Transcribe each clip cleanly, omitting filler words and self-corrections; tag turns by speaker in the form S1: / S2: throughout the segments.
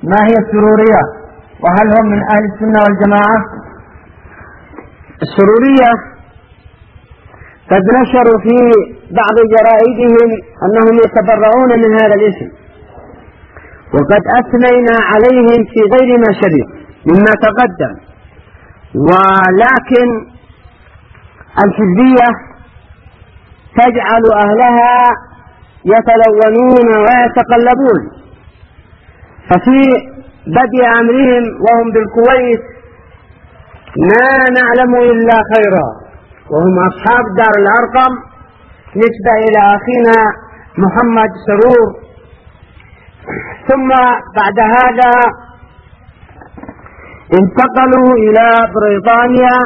S1: ما هي السرورية وهل هم من أهل السنة والجماعة؟
S2: السرورية قد نشروا في بعض جرائدهم أنهم يتبرعون من هذا الاسم، وقد أثنينا عليهم في غير ما شرع مما تقدم، ولكن الحزبية تجعل أهلها يتلونون ويتقلبون. ففي بدء أمرهم وهم بالكويت ما نعلم إلا خيرا، وهم أصحاب دار الأرقم نسبة إلى أخينا محمد سرور. ثم بعد هذا انتقلوا إلى بريطانيا،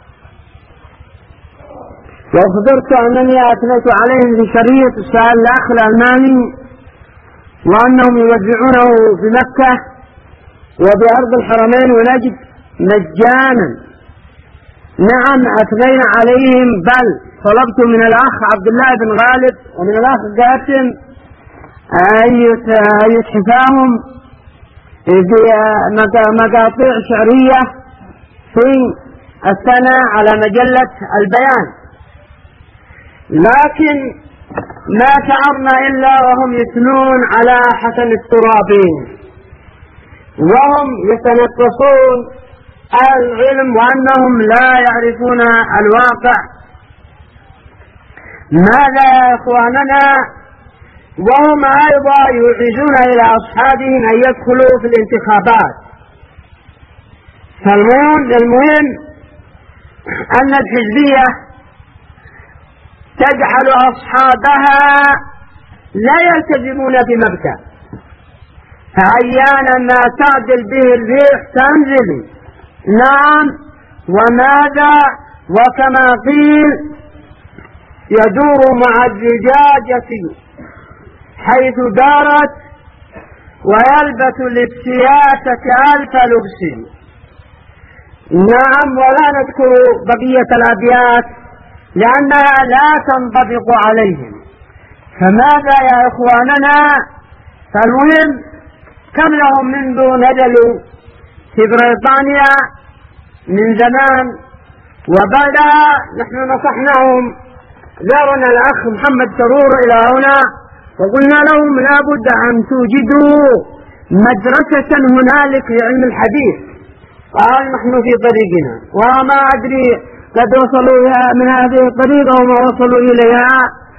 S2: وأخبرت أنني أثنيت عليهم في شريط سأل الأخ الألماني وأنهم يوزعونه في مكة وبأرض الحرمين ونجد مجانا. نعم أثنينا عليهم، بل طلبت من الأخ عبد الله بن غالب ومن الأخ قاسم أن يتحفاهم بمقاطع شعرية في الثناء على مجلة البيان، لكن ما شعرنا إلا وهم يثنون على حسن الترابي وهم يتنقصون العلم وأنهم لا يعرفون الواقع. ماذا يا إخواننا؟ وهم أيضا يعيزون إلى أصحابهم أن يدخلوا في الانتخابات. فالمهم أن الحزبية تجعل أصحابها لا يلتزمون بمبدأ، فأحيانا ما تعدل به الريح تنزل. نعم، وماذا؟ وكما قيل يدور مع الزجاجة حيث دارت ويلبس للسياسة ألف لبس. نعم، ولا نذكر بقية الأبيات لأنها لا تنطبق عليهم. فماذا يا إخواننا؟ فالمهم كم لهم منذ نزلوا في بريطانيا من زمان، وبدأ نحن نصحناهم. زارنا الأخ محمد سرور إلى هنا وقلنا لهم لا بد أن توجدوا مدرسة هنالك لعلم الحديث. قال نحن في طريقنا، وما أدري قد وصلوا من هذه الطريقة وما وصلوا إليها.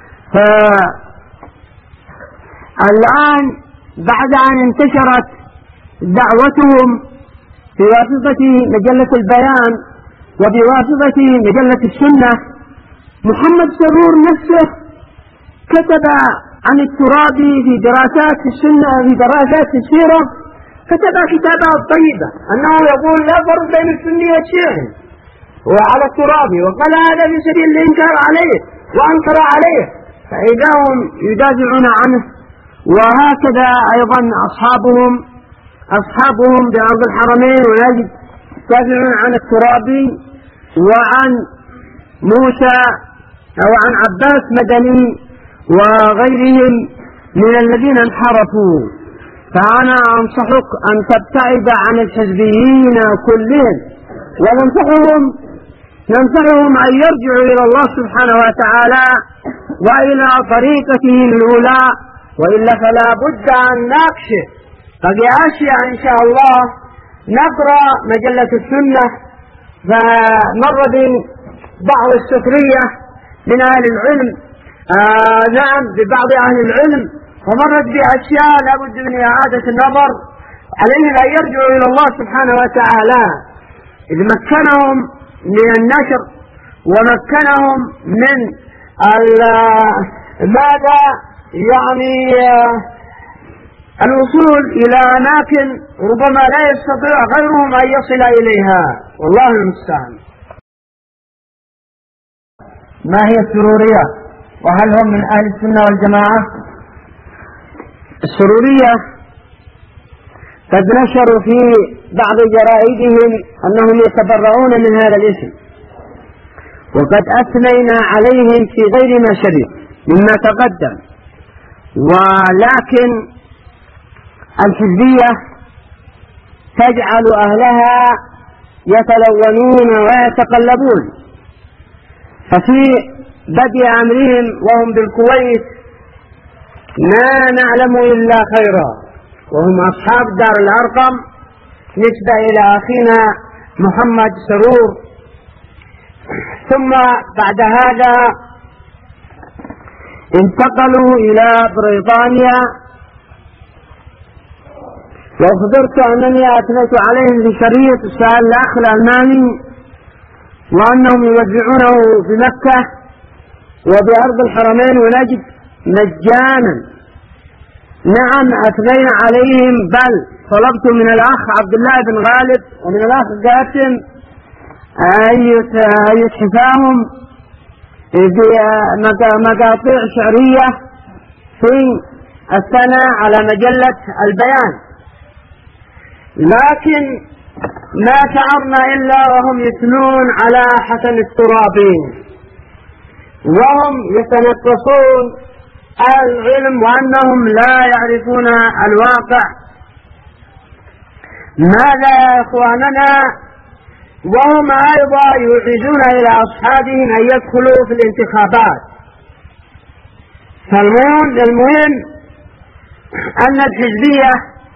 S2: فالآن بعد أن انتشرت دعوتهم بواسطة مجلة البيان وبواسطة مجلة السنة، محمد سرور نفسه كتب عن الترابي في دراسات السنة في دراسات السيرة، كتب كتابه الطيبة أنه يقول لا فرق بين السني والشيعي وعلى الترابي، وقال هذا في سبيل الإنكار عليه وأنكر عليه، فإذا هم يدافعون عنه. وهكذا أيضا أصحابهم بأرض الحرمين ونجد يدافعون عن الترابي وعن موسى أو عن عباس مدني وغيرهم من الذين انحرفوا. فأنا أنصحك أن تبتعد عن الحزبيين كلهم، وننصحهم أن يرجعوا إلى الله سبحانه وتعالى وإلى طريقتهم الأولى، وإلا فلا بد أن نكشف. بقي أشياء إن شاء الله نقرأ مجلة السنة، فمر بعض السخرية من أهل العلم نعم ببعض أهل العلم، ومرت بأشياء لا بد من إعادة النظر. عليهم أن يرجعوا إلى الله سبحانه وتعالى إذ مكنهم من النشر ومكنهم من ماذا يعني الوصول إلى أماكن ربما لا يستطيع غيرهم أن يصل إليها، والله المستعان.
S1: ما هي السرورية وهل هم من أهل السنة والجماعة؟
S2: السرورية قد نشروا في بعض جرائدهم أنهم يتبرعون من هذا الاسم، وقد أثنينا عليهم في غير ما شرع مما تقدم، ولكن الحزبية تجعل أهلها يتلونون ويتقلبون. ففي بدء أمرهم وهم بالكويت ما نعلم إلا خيرا، وهم أصحاب دار الأرقم نسبة إلى أخينا محمد سرور. ثم بعد هذا انتقلوا إلى بريطانيا، وأخبرت أنني أثنيت عليهم بشريط سأل الأخ الألماني وأنهم يوزعونه في مكة وبأرض الحرمين ونجد مجانا. نعم أثنينا عليهم، بل طلبت من الأخ عبد الله بن غالب ومن الأخ قاسم أن يتحفاهم بمقاطع شعرية في السنة على مجلة البيان، لكن ما شعرنا إلا وهم يثنون على حسن الترابي وهم يتنقصون العلم وأنهم لا يعرفون الواقع. ماذا يا إخواننا؟ وهم أيضا يوعدون إلى أصحابهم أن يدخلوا في الانتخابات. فالمهم أن الحزبية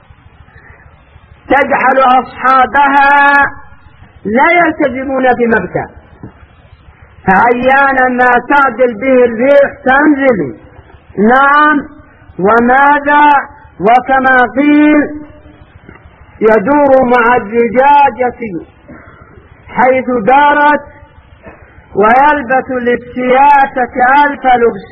S2: تجعل أصحابها لا يلتزمون بمبدأ، فأحيانا ما تعدل به الريح تنزل. نعم، وماذا؟ وكما قيل يدور مع الزجاجة حيث دارت ويلبس للسياسة ألف لبس.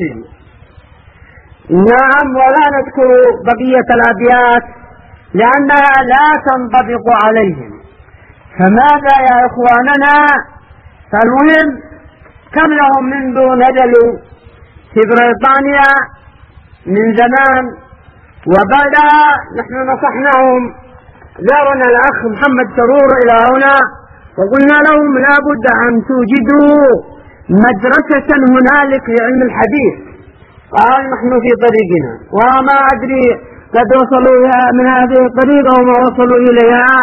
S2: نعم، ولا نذكر بقية الأبيات لأنها لا تنطبق عليهم. فماذا يا إخواننا؟ فالمهم كم لهم منذ نزلوا في بريطانيا من زمان، وبعد نحن نصحناهم. زارنا الأخ محمد سرور إلى هنا وقلنا لهم لا بد أن توجدوا مدرسة هنالك لعلم الحديث. قال نحن في طريقنا، وما أدري قد وصلوا من هذه الطريقة وما وصلوا إليها.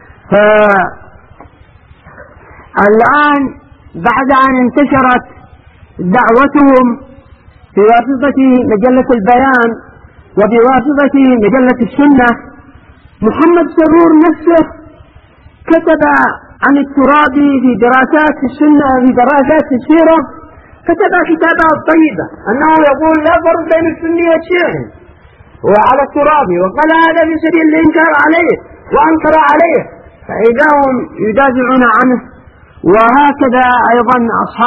S2: فالآن بعد أن انتشرت دعوتهم بواسطة مجلة البيان وبواسطة مجلة السنة، محمد سرور نفسه كتب عن الترابي في دراسات السنة في دراسات السيرة، كتب كتابه الطيبة أنه يقول لا فرق بين السني والشيعي وعلى الترابي، وقال هذا في سبيل الإنكار عليه وأنكر عليه، فإذا هم يدافعون عنه. وهكذا أيضا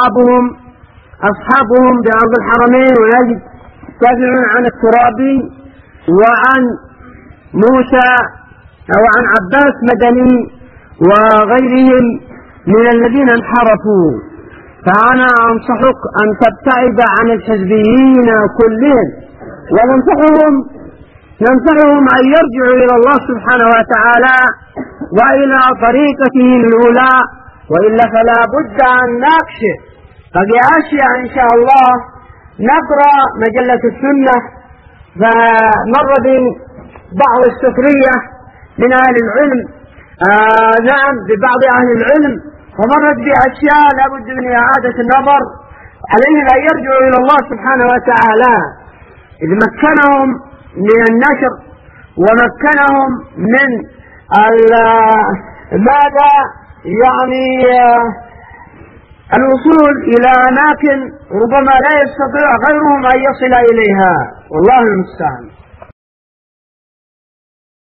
S2: أصحابهم بأرض الحرمين ونجد يدافعون عن الترابي وعن موسى أو عن عباس مدني وغيرهم من الذين انحرفوا. فأنا أنصحك أن تبتعد عن الحزبيين كلهم، وننصحهم أن يرجعوا إلى الله سبحانه وتعالى وإلى طريقته الأولى، وإلا فلا بد أن نكشف بقي أشياء إن شاء الله. نقرأ مجلة السنة، فمر ببعض السخرية من أهل العلم، نعم ببعض أهل العلم، ومرت بأشياء لا بد من إعادة النظر. عليهم أن يرجعوا إلى الله سبحانه وتعالى إذ مكنهم من النشر ومكنهم من ماذا يعني الوصول إلى أماكن ربما لا يستطيع غيرهم أن يصل إليها، والله المستعان.